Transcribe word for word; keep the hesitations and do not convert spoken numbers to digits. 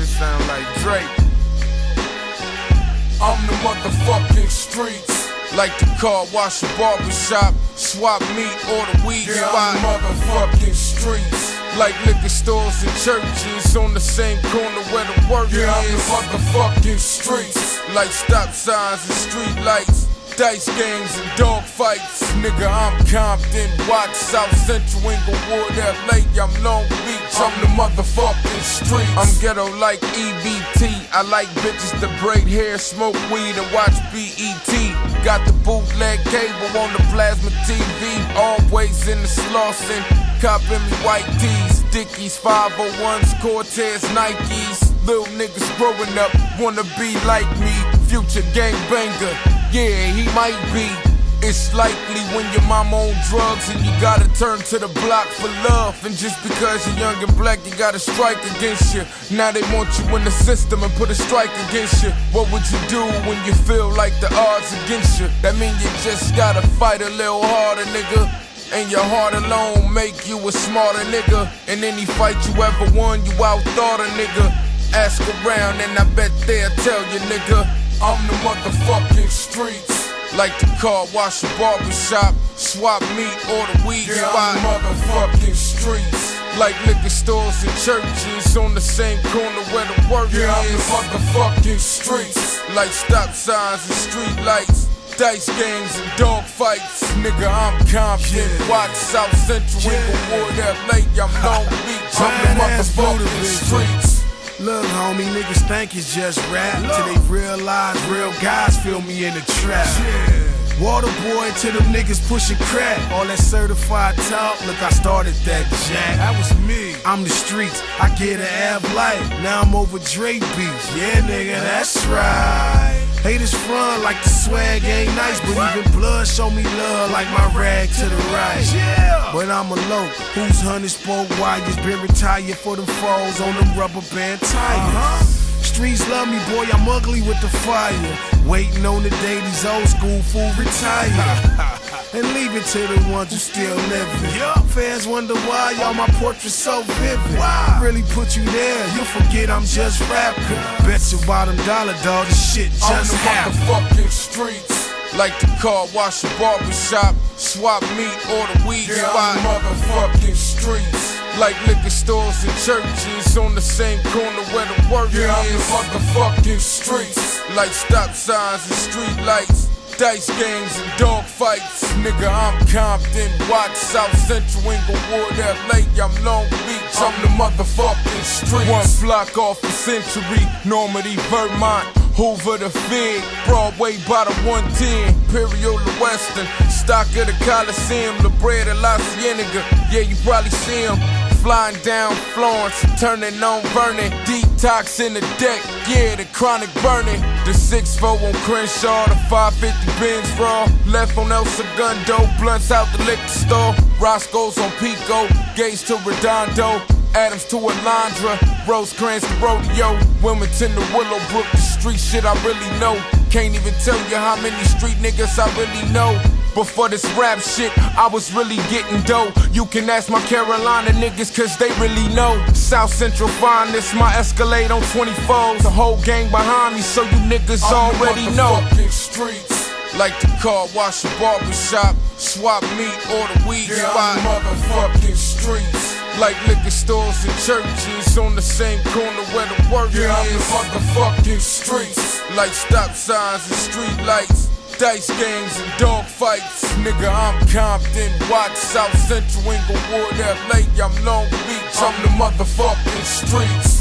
shit sound like Drake. I'm the motherfucking streets. Like the car wash, a barbershop, swap meat, or the weed yeah, spot. I'm the motherfucking streets. Like liquor stores and churches on the same corner where the work yeah, is. I'm the motherfucking streets. Like stop signs and street lights, dice games and dog fights. Nigga, I'm Compton, Watts, South Central, Inglewood, L A, I'm Long Beach. I'm the motherfucking streets. I'm ghetto like E B T. I like bitches that braid hair, smoke weed, and watch B E T. Got the bootleg cable on the plasma T V. Always in the Slauson, copping me white tees, Dickies, five oh ones, Cortez, Nikes. Little niggas growing up wanna be like me. Future gangbanger, yeah, he might be. It's likely when your mama on drugs and you gotta turn to the block for love. And just because you're young and black, you got a strike against you. Now they want you in the system and put a strike against you. What would you do when you feel like the odds against you? That mean you just gotta fight a little harder, nigga. And your heart alone make you a smarter nigga. In any fight you ever won, you outthought a nigga. Ask around and I bet they'll tell you, nigga, I'm the motherfucking streets. Like the car wash, a barbershop, swap meat, or the weed yeah, spot. I'm the motherfucking streets. Like liquor stores and churches on the same corner where the work yeah, is. I'm the motherfucking streets. Like stop signs and street lights, dice games and dog fights. Nigga, I'm Compton, yeah. Watts, South Central, yeah. Inglewood, L A, I'm Long Beach. I'm the motherfucking streets. Look, homie, niggas think it's just rap till they realize real guys feel me in the trap. Yeah. Water boy to them niggas pushing crack. All that certified talk, look, I started that jack. That was me. I'm the streets, I get an ab life. Now I'm over Drake beats. Yeah, nigga, that's right. Haters front like the swag ain't nice, but even blood show me love like my rag to the right. Yeah. But I'm a low, who's hundred spoke wires, been retired for them foes on them rubber band tires. Uh-huh. Streets love me, boy, I'm ugly with the fire. Waiting on the day these old school fools retire. And leave it to the ones who still living. Yup. Fans wonder why y'all my portrait's so vivid. Wow. Really put you there, you'll forget I'm just rapping. Bet your bottom dollar, dog, this shit just I'm the happened. motherfucking streets. Like the car wash, a barbershop, swap meat, or the weed yeah, spot. I'm the motherfucking streets. Like liquor stores and churches on the same corner where the work yeah, I'm the is. motherfucking streets. Like stop signs and street lights, dice games and dog fights. Nigga, I'm Compton, Watts, South Central, Inglewood, L A, I'm Long Beach. I'm the motherfucking streets. One block off a Century, Normandy, Vermont, Hoover the Fig, Broadway by the one ten, Imperial the Western, Stock of the Coliseum, La Brea de La Cienega. Yeah, you probably see him flying down Florence, turning on Vernon, detox in the deck, yeah, the chronic burning. The six four on Crenshaw, the five fifty Benz raw, left on El Segundo, blunts out the liquor store, Roscoe's on Pico, Gates to Redondo, Adams to Alondra, Rosecrans to Rodeo, Wilmington to Willowbrook, the street shit I really know. Can't even tell you how many street niggas I really know. But for this rap shit, I was really getting dough. You can ask my Carolina niggas, cause they really know. South Central finest, my Escalade on twenty-fours. The whole gang behind me, so you niggas I'm already the know. motherfucking streets. Like the car wash, a barbershop, swap meat, or the weed yeah, spot. I'm the motherfucking streets. Like liquor stores and churches on the same corner where the work yeah, I'm the is. motherfucking streets. Like stop signs and street lights, dice games and dog fights. Nigga, I'm Compton, Watts, South Central, Inglewood, L A, I'm Long Beach. I'm the motherfucking streets.